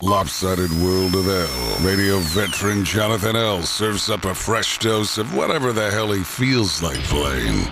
Lopsided World of L. Radio veteran Jonathan L. serves up a fresh dose of whatever the hell he feels like playing.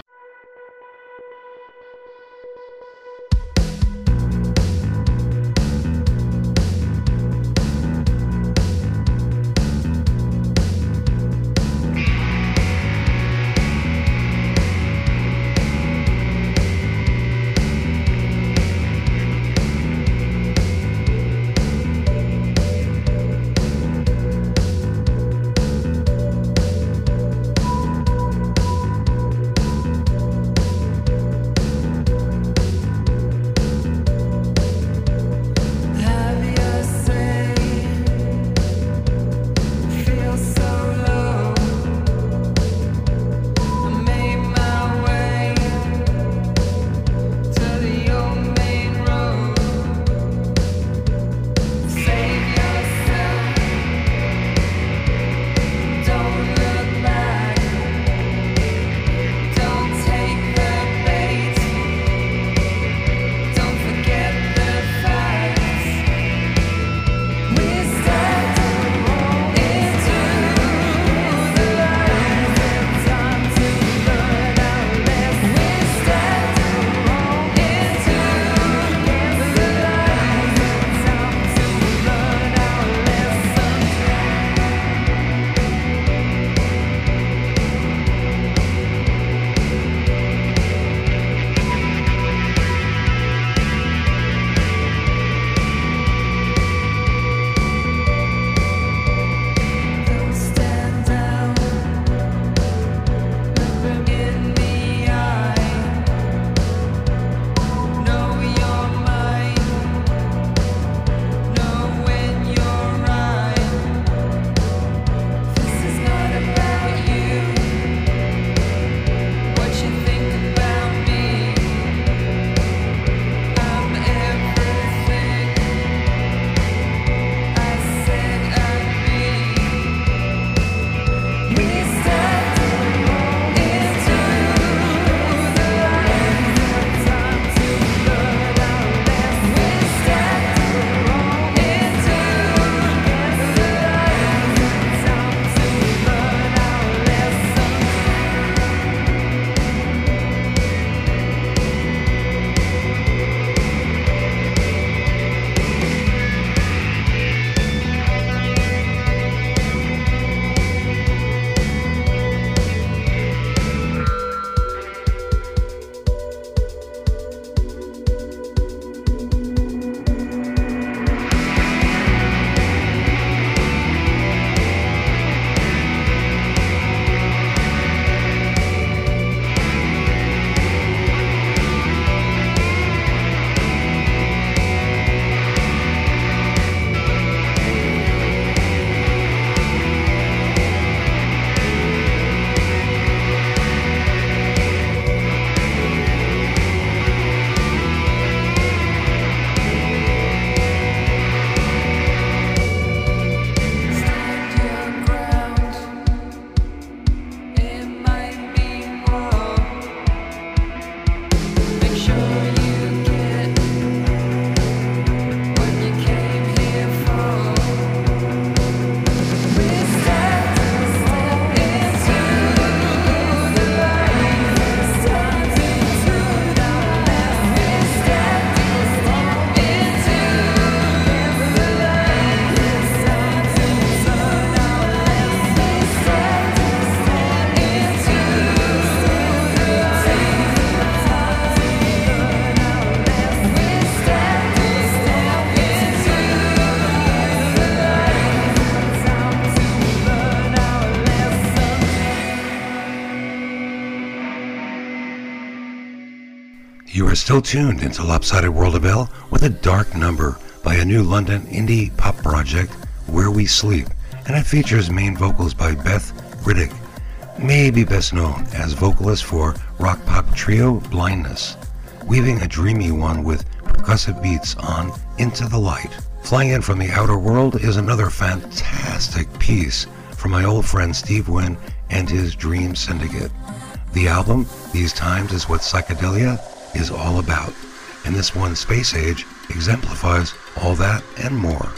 You are still tuned into Lopsided World of L with a dark number by a new London indie pop project, Where We Sleep, and it features main vocals by Beth Riddick, maybe best known as vocalist for rock pop trio Blindness, weaving a dreamy one with percussive beats on Into the Light. Flying in from the outer world is another fantastic piece from my old friend Steve Wynn and his Dream Syndicate. The album, These Times, is what psychedelia is all about, and this one, Space Age, exemplifies all that and more.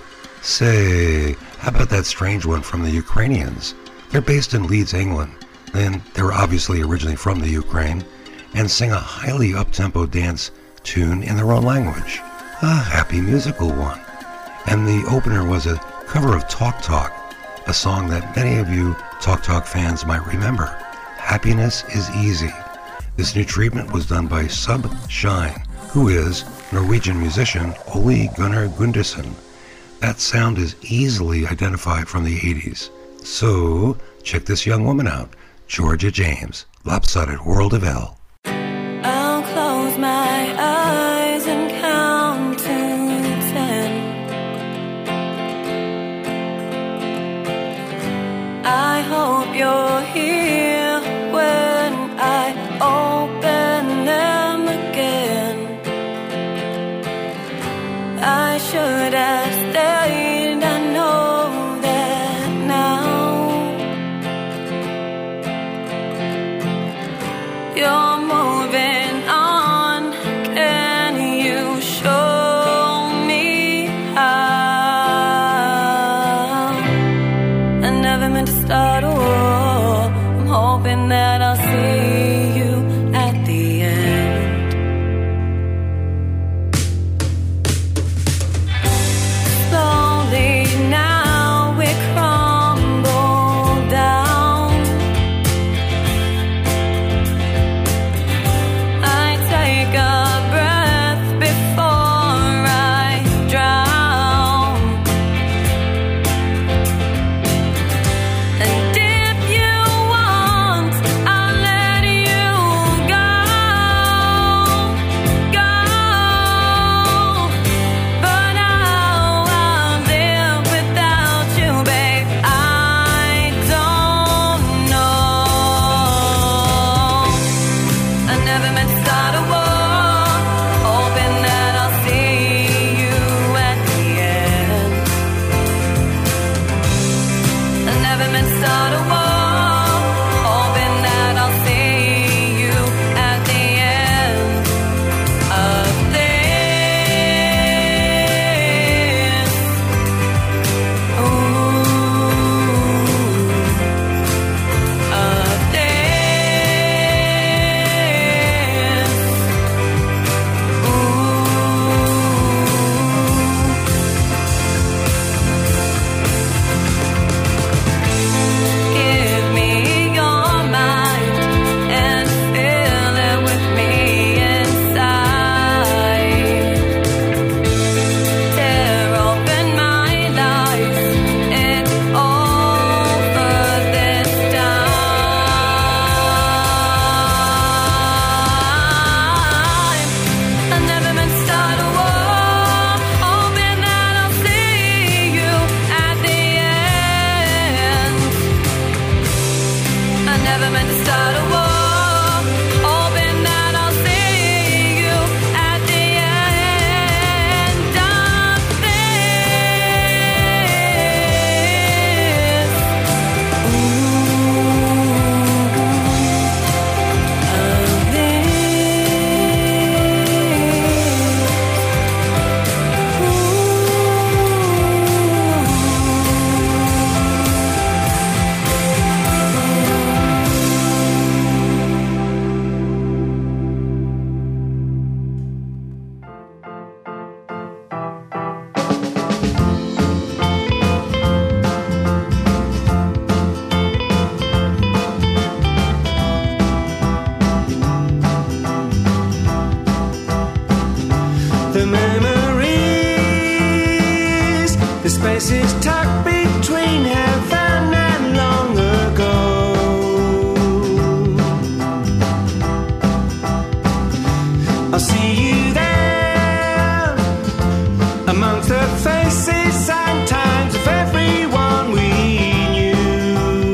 Say, how about that strange one from the Ukrainians? They're based in Leeds, England, and they're obviously originally from the Ukraine, and sing a highly up-tempo dance tune in their own language. A happy musical one. And the opener was a cover of Talk Talk, a song that many of you Talk Talk fans might remember. Happiness is Easy. This new treatment was done by Sub Shine, who is Norwegian musician Ole Gunnar Gundersen. That sound is easily identified from the 80s. So, check this young woman out, Georgia James, Lopsided World of L. I'll close my eyes and count to 10. I hope you're here when I open them again. I should have stayed, I know that now. You're moving on, can you show me how? I never meant to start a war, I'm hoping that I'll see you at the end. Slowly now we crumble down. I take a breath before I drown. And if you want, I'll let you go, go. But how I'll live without you, babe, I don't know. I never meant to start a war, hoping that I'll see you at the end. I never meant to start a war, hoping that I'll see you at the end of this. Ooh, of this. Give me your mind and fill it with me inside. Tear open my life, it's over this time. I never meant to start a war, hoping that I'll see you at the end. I never meant to start a war, hoping that I'll see you at the end of this. The memories, the spaces tucked between heaven and long ago. I'll see you there, amongst the faces and times of everyone we knew.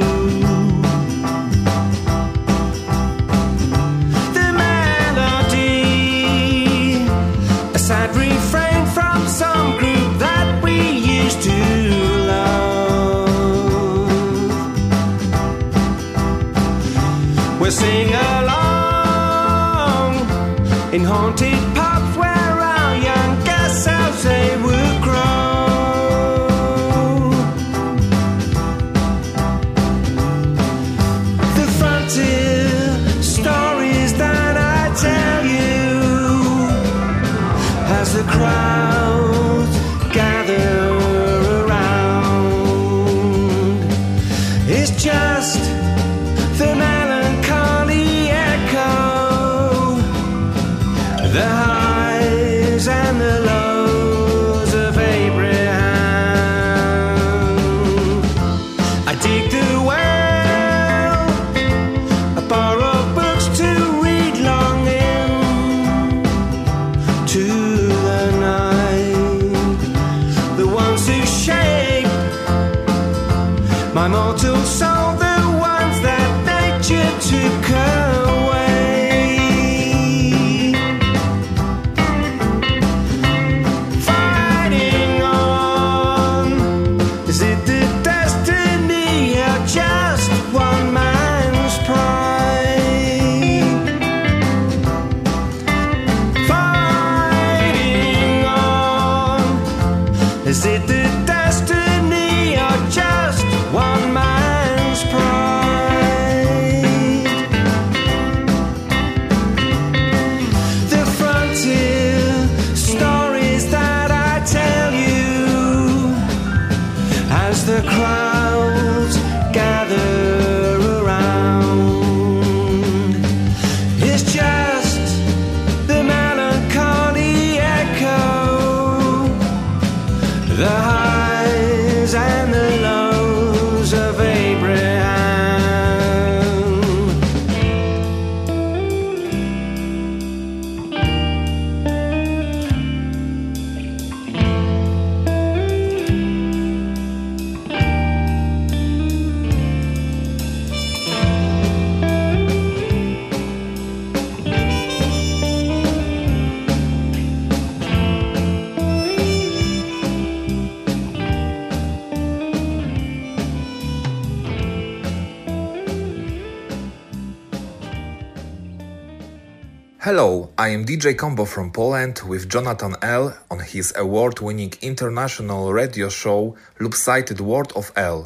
The melody, a sad refrain from some group that we used to love. We'll sing along in haunted pubs where our younger selves they would grow. take my mortal soul, the ones that nature took away. Fighting on, is it the destiny or just one man's pride? Fighting on, is it the destiny or just one man's pride? The frontier stories that I tell you as the crowds gather around is just the melancholy echo, the highs and the lows of Abraham. Hello, I am DJ Combo from Poland with Jonathan L. on his award-winning international radio show Loop-Sided World of L.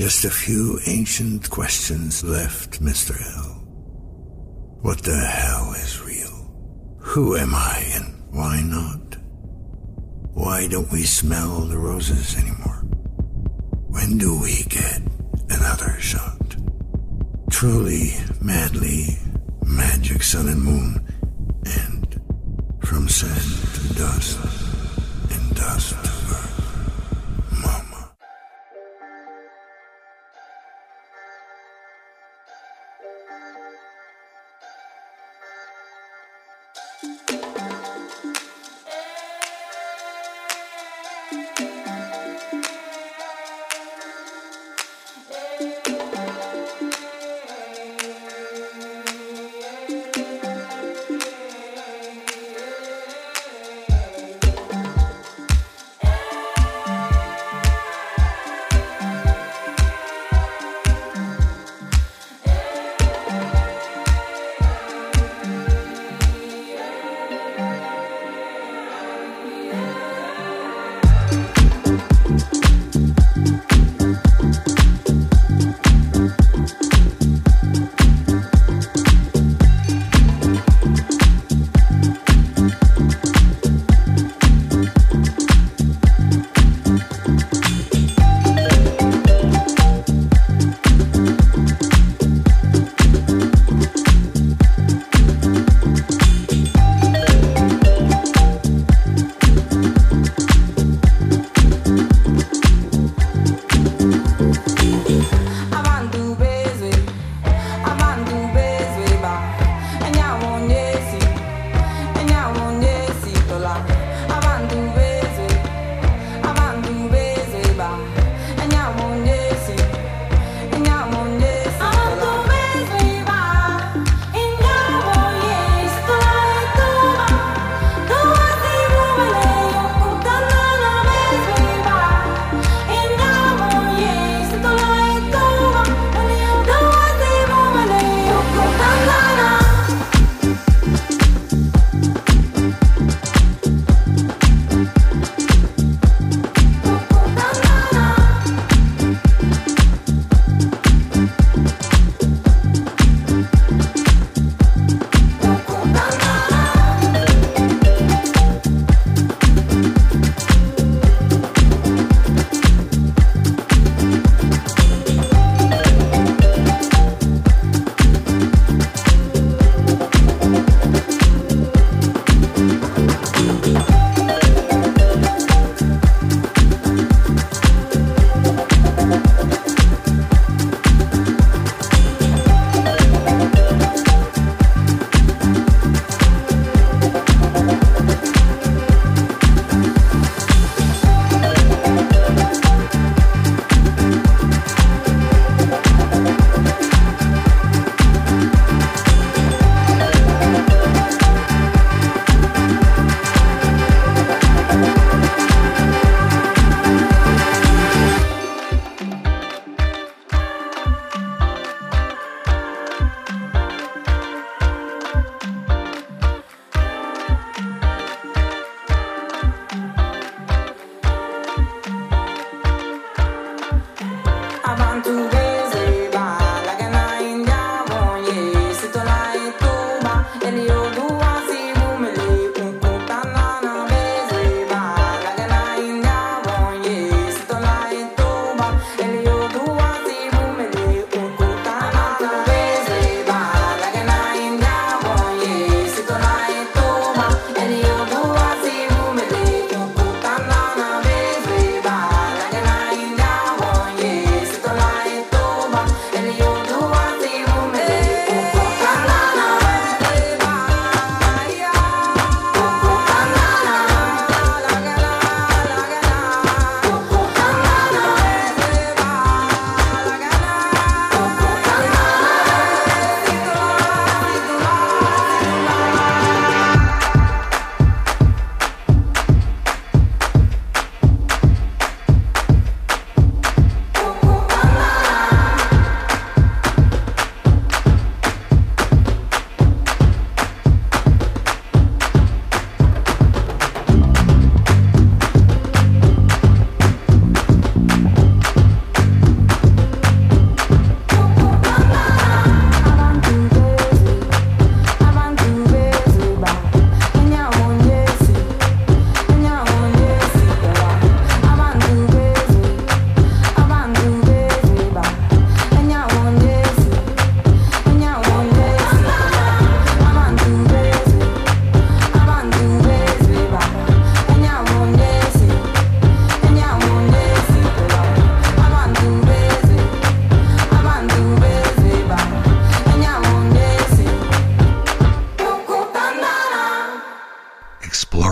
Just a few ancient questions left, Mr. L. What the hell is real? Who am I and why not? Why don't we smell the roses anymore? When do we get another shot? Truly, madly, magic sun and moon, and from sand to dust, and dust to earth, Mama.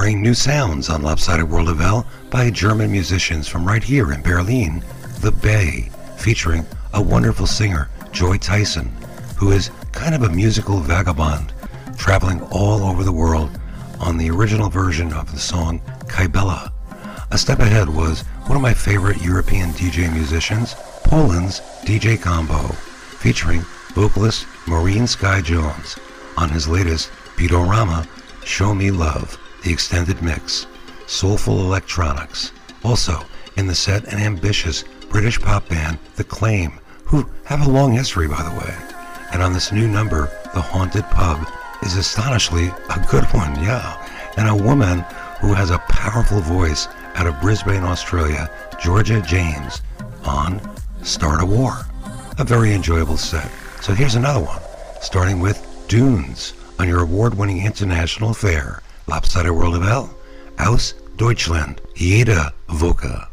Exploring new sounds on Lopsided World of L by German musicians from right here in Berlin, The Bay, featuring a wonderful singer, Joy Tyson, who is kind of a musical vagabond, traveling all over the world on the original version of the song Kybella. A step ahead was one of my favorite European DJ musicians, Poland's DJ Combo, featuring vocalist Maureen Sky Jones on his latest Beatorama, Show Me Love, the extended mix, soulful electronics. Also in the set, an ambitious British pop band, The Claim, who have a long history, by the way. And on this new number, The Haunted Pub is astonishingly a good one, yeah. And a woman who has a powerful voice out of Brisbane, Australia, Georgia James, on Start a War. A very enjoyable set. So here's another one, starting with Dunes on your award-winning international fare, Lopsided World of L, Aus Deutschland, Jeder Woche.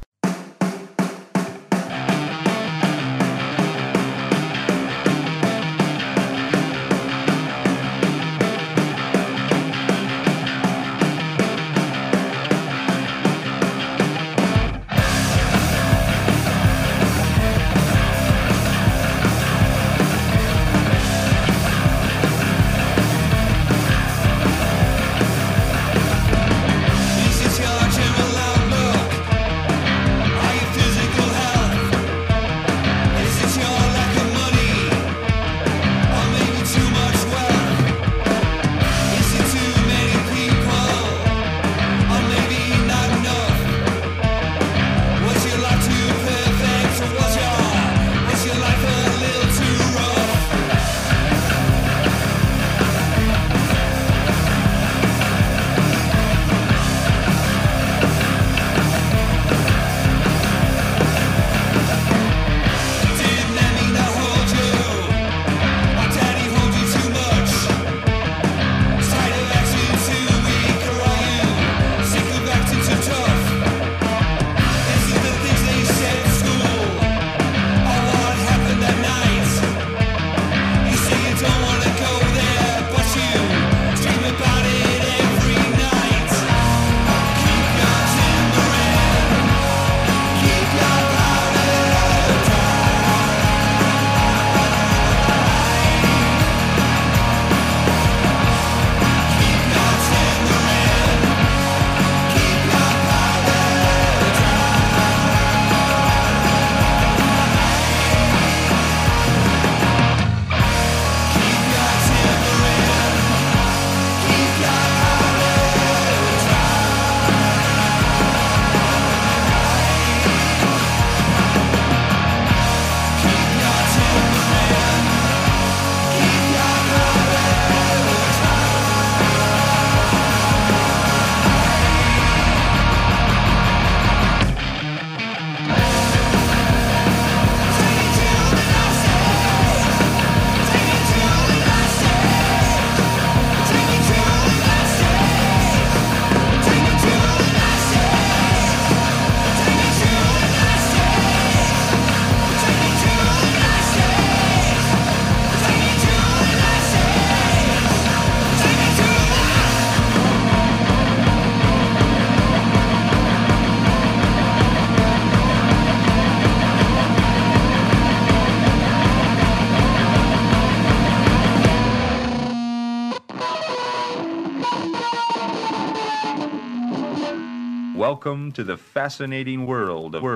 Welcome to the fascinating world of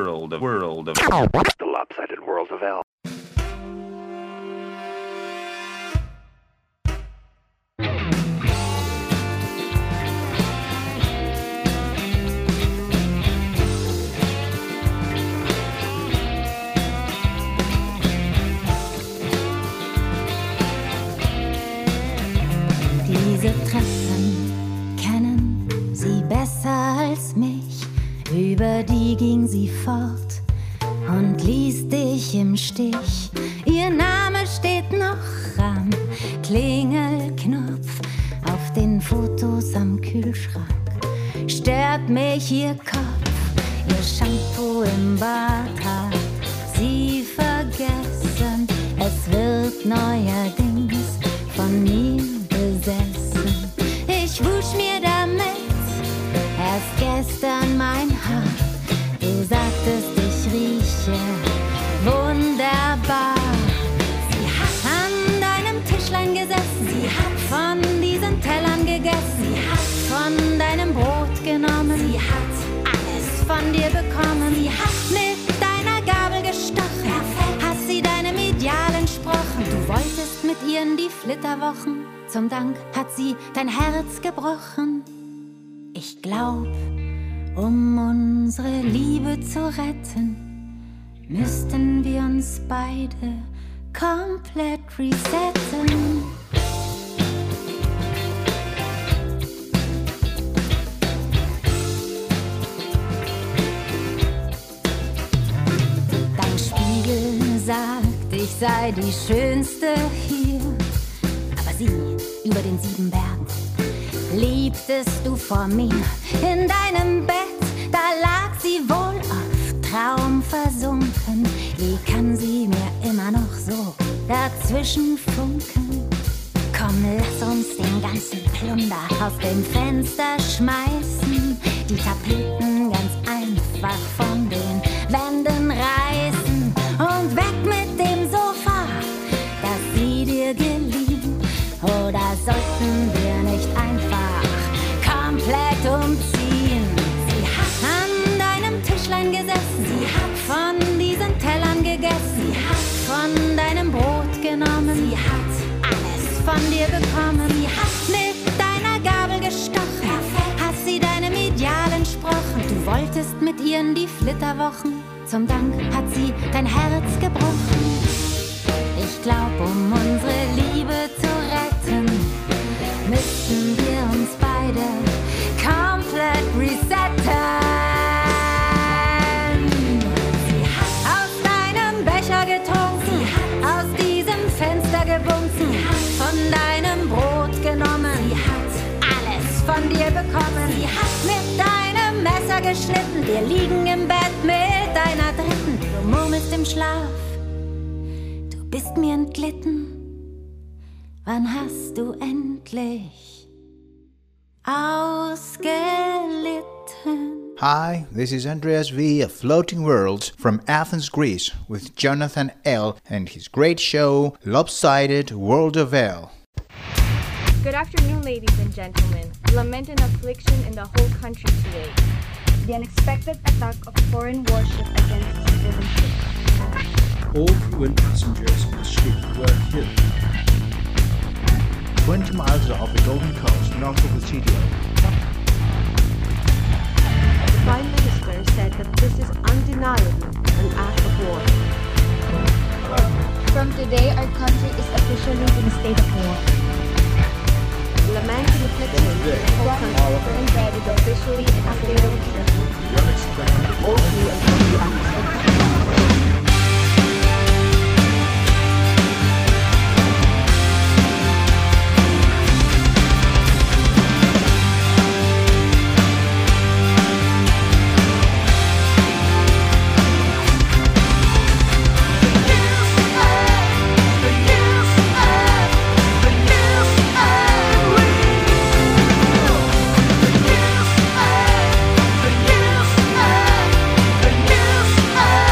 the Lopsided World of L. Diese Treppen kennen sie besser als mich. Über die ging sie fort und ließ dich im Stich. Ihr Name steht noch am Klingelknopf auf den Fotos am Kühlschrank. Stört mich ihr Kopf, ihr Shampoo im Bad hat sie vergessen. Es wird neuerdings von ihm besessen. Ich wusch mir damit ihren die Flitterwochen. Zum Dank hat sie dein Herz gebrochen. Ich glaub, um unsere Liebe zu retten, müssten wir uns beide komplett resetten. Dein Spiegel sagt, ich sei die Schönste hier, aber sie über den 7 Bergen liebtest du vor mir. In deinem Bett, da lag sie wohl auf Traum versunken. Wie kann sie mir immer noch so dazwischen funken? Komm, lass uns den ganzen Plunder aus dem Fenster schmeißen, die Tapeten ganz einfach von den Wänden reißen und weg mit dem Sofa, das sie dir geliehen. Oder sollten wir nicht einfach komplett umziehen? Sie hat an deinem Tischlein gesessen, sie hat von diesen Tellern gegessen, sie hat von deinem Brot genommen, sie hat alles von dir bekommen, sie hat mit deiner Gabel gestochen, hat sie deinem Ideal entsprochen. Du wolltest mit ihr in die Flitterwochen, zum Dank hat sie dein Herz gebrochen. Ich glaub, um unsere Liebe zu retten, müssten wir uns beide komplett resetten. Sie hat aus deinem Becher getrunken, sie hat aus diesem Fenster gewunken, sie hat von deinem Brot genommen, sie hat alles von dir bekommen, sie hat mit deinem Messer geschnitten, wir liegen im Bett mit deiner Dritten. Du murmelst im Schlaf, du bist mir entglitten. Wann hast du endlich ausgelitten? Hi, this is Andreas V of Floating Worlds from Athens, Greece, with Jonathan L. and his great show, Lopsided World of L. Good afternoon, ladies and gentlemen. Lament and affliction in the whole country today. The unexpected attack of foreign warship against civilian ships. All crew and passengers on the ship were killed. 20 miles off the Golden Coast, north of the CDO. The Prime Minister said that this is undeniably an act of war. From today, our country is officially in a state of war. Lament and affliction in the whole country is officially in a state of war. All crew and passengers. Oh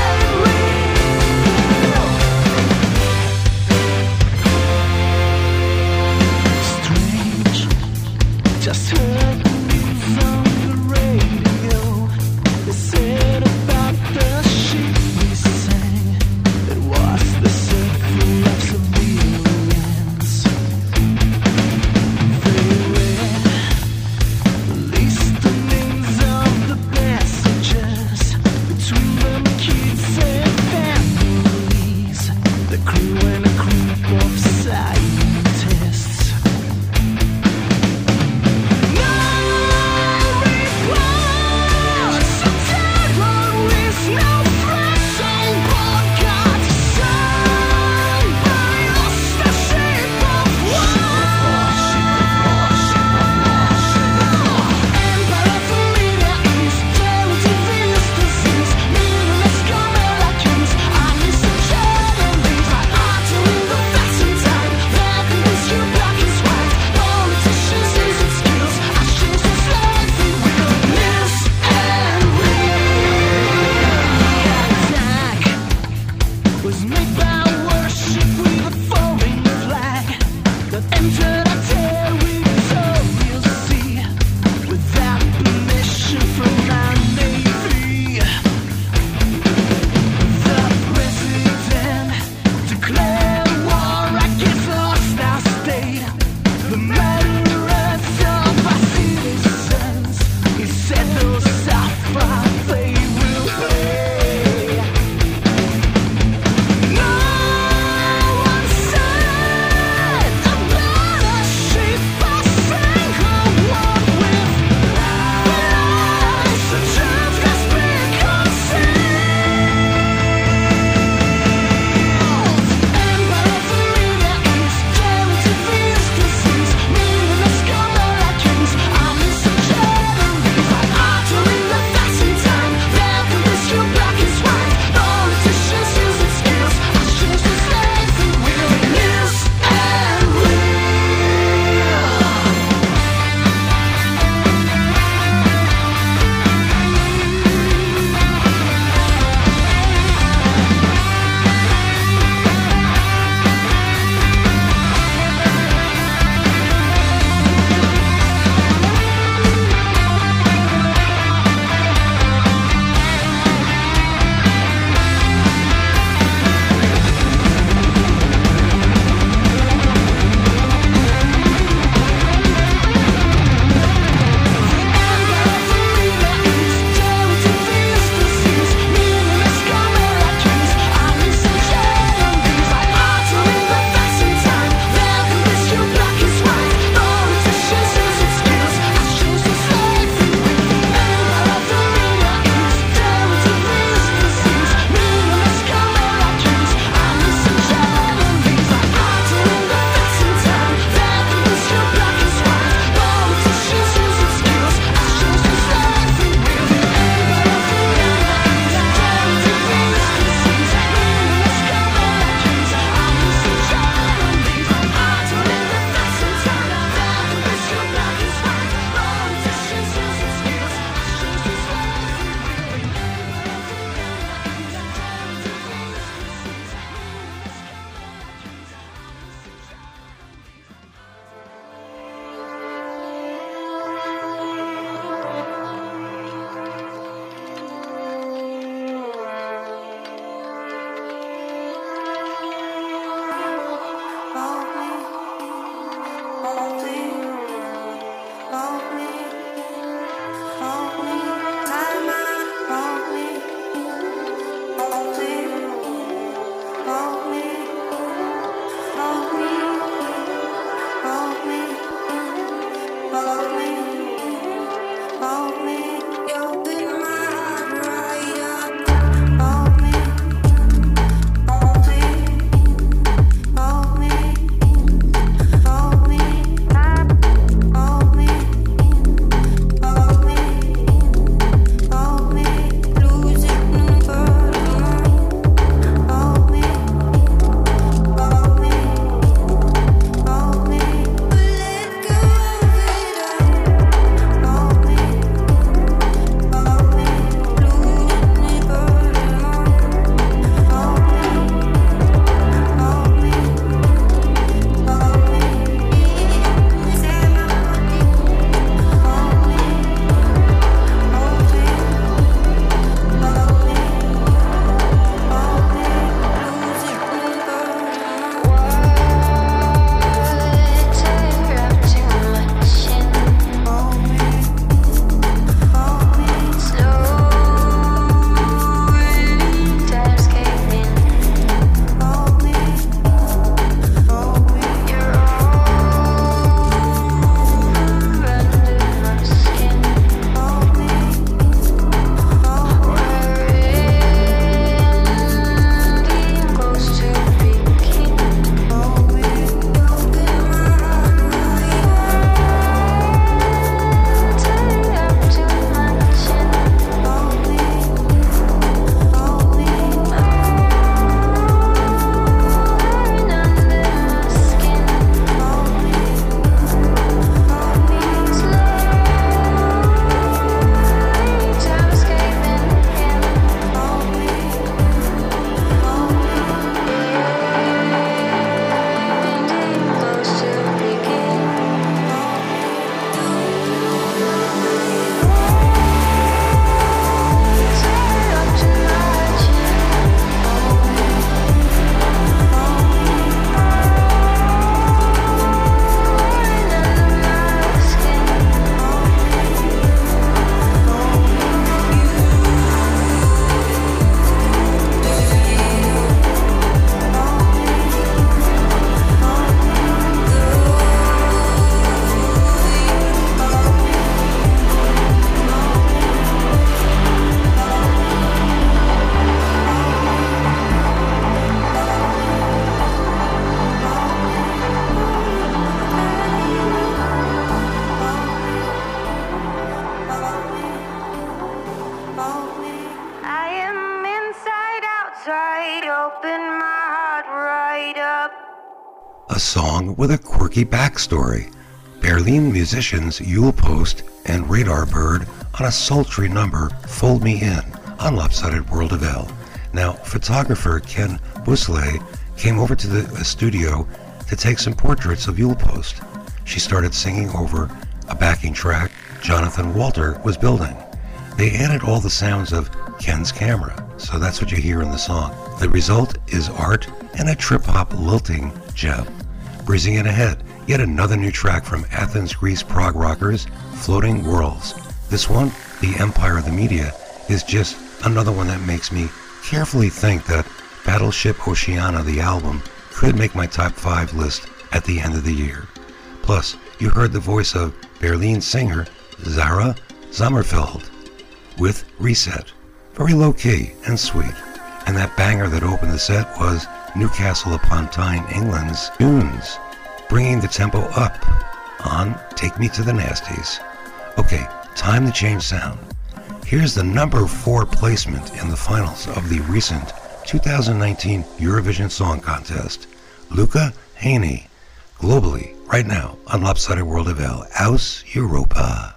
song with a quirky backstory. Berlin musicians Yule Post and Radar Bird on a sultry number, Fold Me In, on Lopsided World of L. Now, photographer Ken Busley came over to the studio to take some portraits of Yule Post. She started singing over a backing track Jonathan Walter was building. They added all the sounds of Ken's camera, so that's what you hear in the song. The result is art and a trip-hop lilting gem. Breezing it ahead, yet another new track from Athens, Greece prog rockers, Floating Worlds. This one, The Empire of the Media, is just another one that makes me carefully think that Battleship Oceana, the album, could make my top 5 list at the end of the year. Plus, you heard the voice of Berlin singer Zara Sommerfeld with Reset. Very low-key and sweet. And that banger that opened the set was Newcastle upon Tyne, England's Tunes, bringing the tempo up on Take Me to the Nasties. Okay, time to change sound. Here's the number 4 placement in the finals of the recent 2019 Eurovision Song Contest. Luca Hänni, globally, right now, on Lopsided World of L, Aus Europa.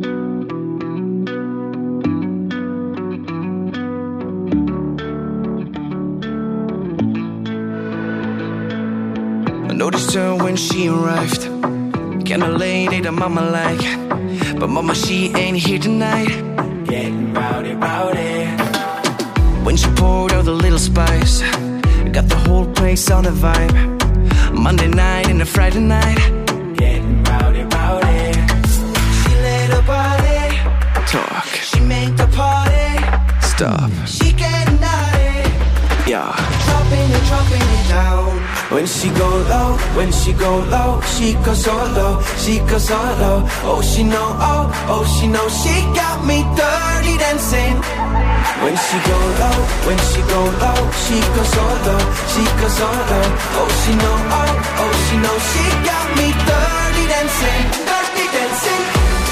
I noticed her when she arrived. Kinda late, that mama like. But mama, she ain't here tonight. Getting rowdy, rowdy. When she poured out the little spice, got the whole place on a vibe. Monday night and a Friday night. Getting rowdy, rowdy. She let her body talk. She make the party stop. She getting naughty. Yeah. Dropping it down. When she go low, when she go low, she goes so low, she goes so low. Oh, she know, oh, she know, she got me dirty dancing. When she go low, when she go low, she goes so low, she goes so low. Oh, she know, oh, she know, she got me dirty dancing, dirty dancing.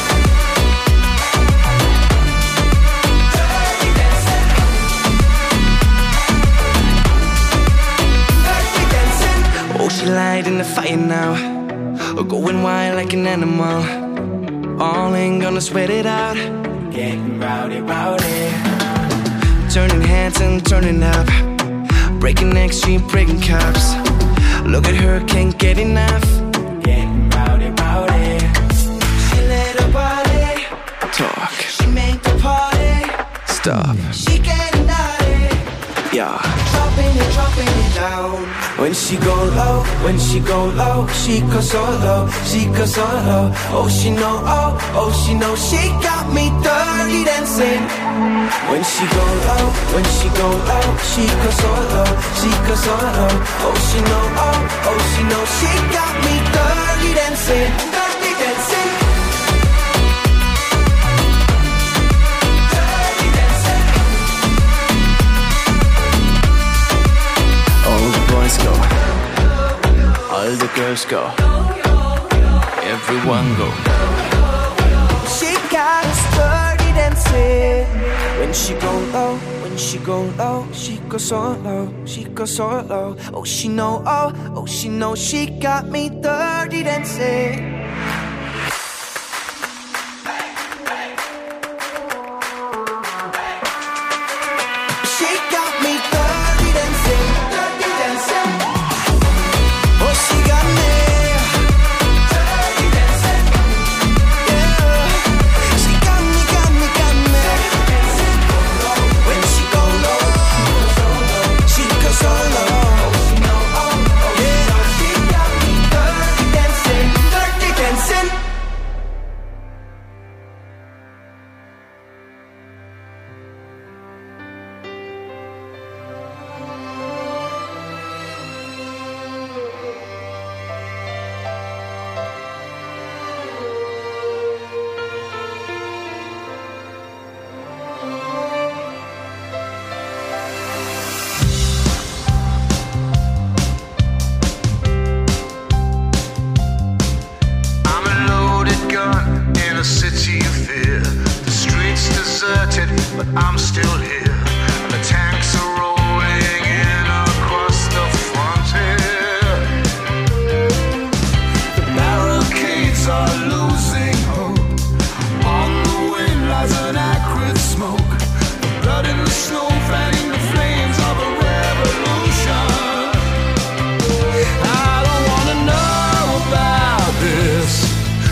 Oh, she lighting the fire now, going wild like an animal. All ain't gonna sweat it out. Getting rowdy, rowdy. Turning heads and turning up, breaking necks, she breaking cups. Look at her, can't get enough. Getting rowdy, rowdy. She let her body talk. She make the party stop. She getting naughty. Yeah. Dropping it down. When she go low, when she go low, she goes so low, she goes so low. Oh, she know, oh, she know, she got me dirty dancing. When she go low, when she go low, she goes so low, she goes so low. Oh, she know, oh, she know, she got me dirty dancing, dirty dancing. Go. All the girls go. Everyone go. She got us dirty dancing. When she go low, when she go low, she goes so low, she goes so low. Oh, she know, oh, she know, she got me dirty dancing.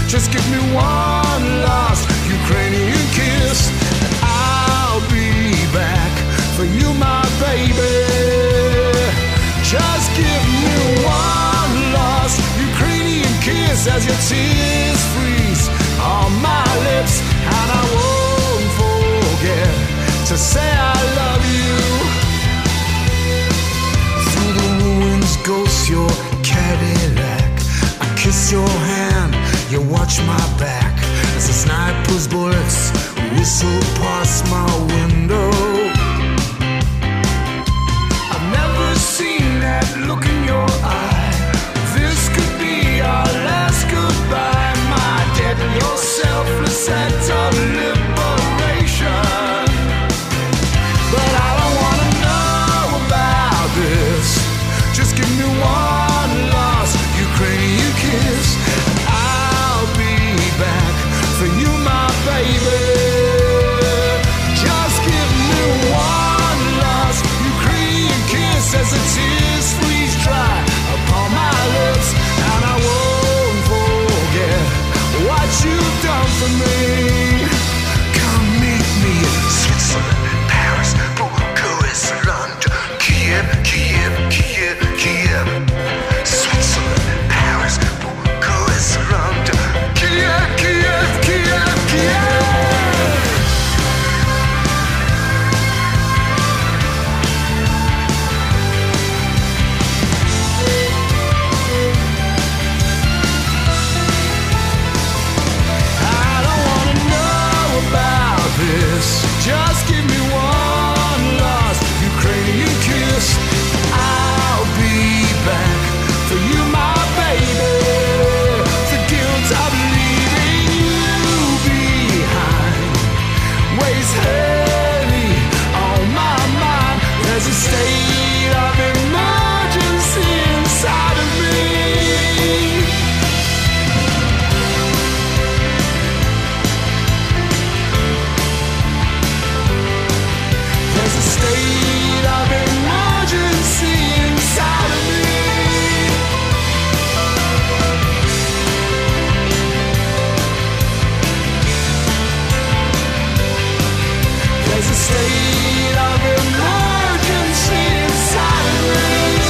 Just give me one last Ukrainian kiss, and I'll be back for you, my baby. Just give me one last Ukrainian kiss as your tears freeze on my lips, and I won't forget to say I love you. Through the ruins goes your Cadillac. I kiss your hand, you watch my back as the sniper's bullets whistle past my window. I've never seen that look in your eye. This could be our last goodbye, my dead and your selfless act of liberation. But I don't wanna know about this. Just give me one last Ukrainian kiss, and I'll be back for you, my baby. Just give me one last Ukrainian kiss as the tears freeze dry upon my lips, and I won't forget what you've done for me. Come meet me in Switzerland, Paris, Bucharest, London, Kiev, Kiev, Kiev, Kiev. Switzerland, Paris, Bucharest, London, Kiev, Kiev, Kiev, Kiev. Just give me one last Ukrainian kiss, I'll be back for you, my baby. The guilt of leaving you behind weighs heavy on my mind. There's a state of emergency inside of me. There's a state of emergency inside of me. There's a state of emergency inside of me.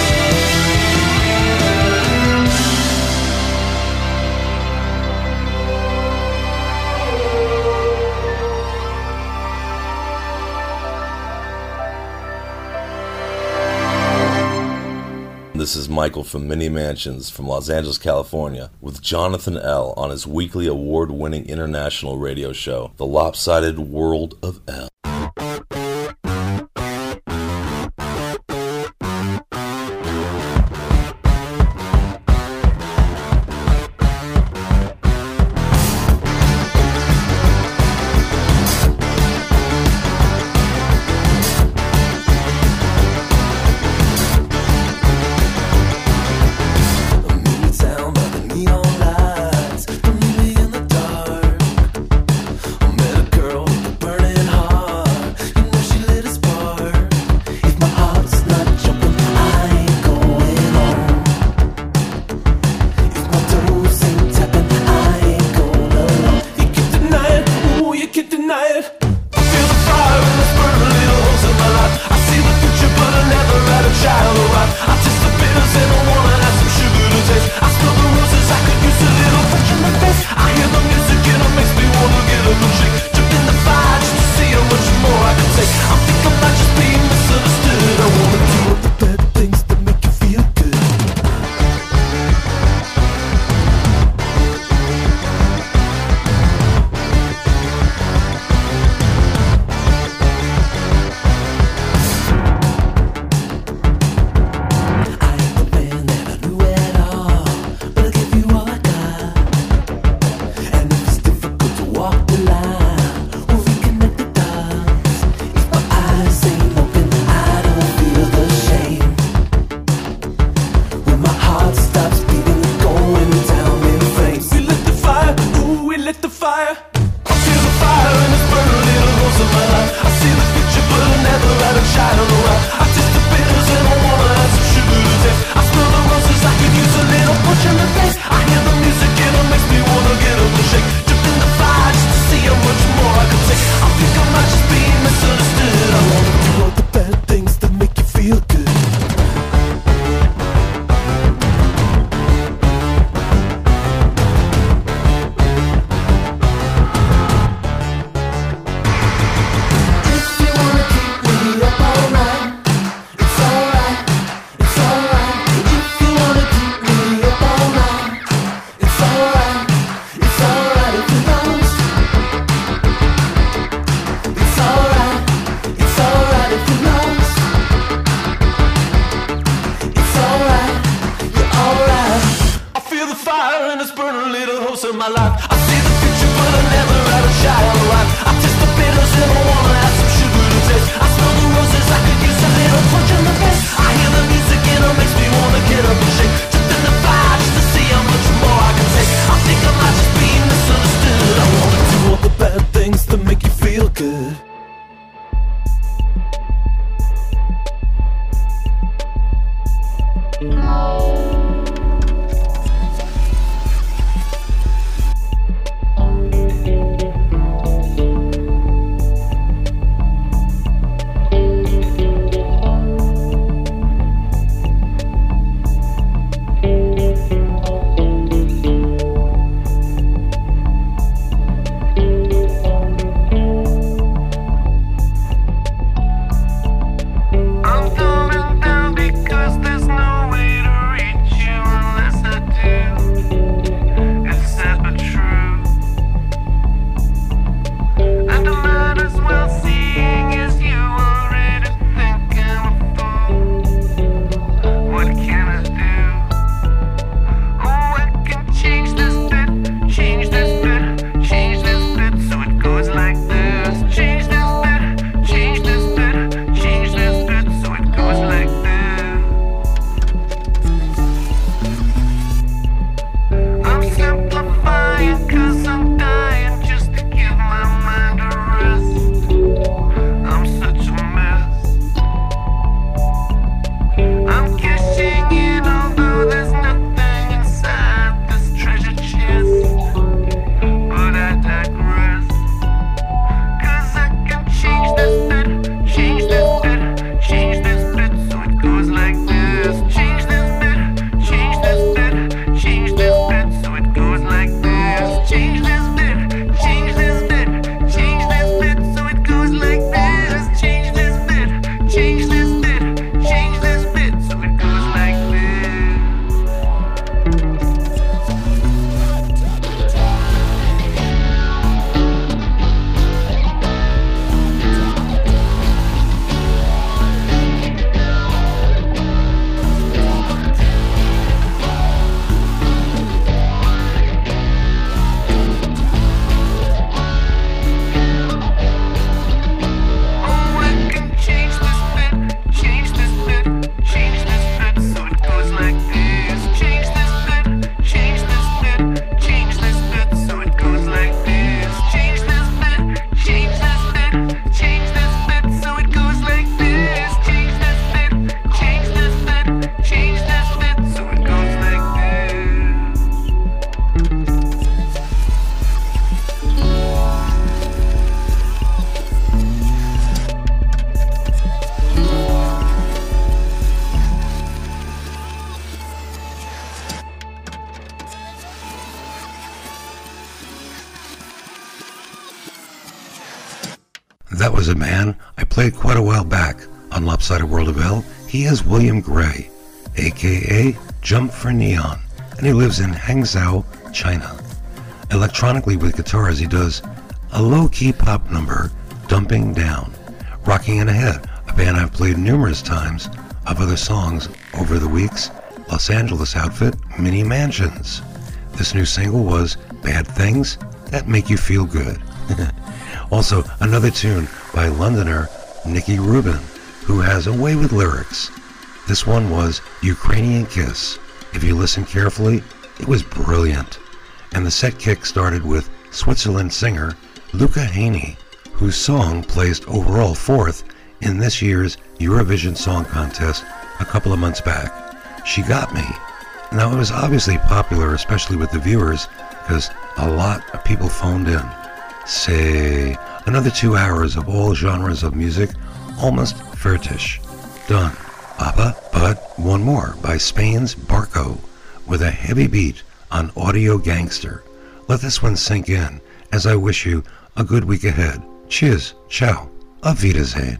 This is Michael from Mini Mansions from Los Angeles, California, with Jonathan L. on his weekly award-winning international radio show, The Lopsided World of L. I hear the music and it makes me wanna get up. future, but I never had a child alive. I taste the bitters and I wanna have some sugar to taste. I smell the roses, I could use a little punch in the face. I hear the music and it makes me wanna get up and shake. Jumped in the fire just to see how much more I can take. I think I might just be misunderstood. I wanna do all the bad things to make you feel good. That was a man I played quite a while back on Lopsided World of L. He is William Gray, aka Jump for Neon, and he lives in Hangzhou, China. Electronically with guitars, he does a low-key pop number, Dumping Down, Rocking in Ahead, a band I've played numerous times of other songs over the weeks, Los Angeles outfit, Mini Mansions. This new single was Bad Things That Make You Feel Good. Also, another tune by Londoner Nicky Rubin, who has a way with lyrics. This one was Ukrainian Kiss. If you listen carefully, it was brilliant. And the set kick started with Switzerland singer Luca Hänni, whose song placed overall 4th in this year's Eurovision Song Contest a couple of months back. She Got Me. Now, it was obviously popular, especially with the viewers, because a lot of people phoned in. Say, another 2 hours of all genres of music, almost fetish. Done. But one more by Spain's Barco, with a heavy beat on Audio Gangster. Let this one sink in, as I wish you a good week ahead. Cheers, ciao, auf Wiedersehen.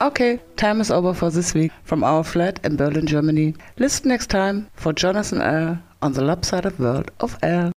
Okay, time is over for this week from our flat in Berlin, Germany. Listen next time for Jonathan L. on the Lopsided World of L.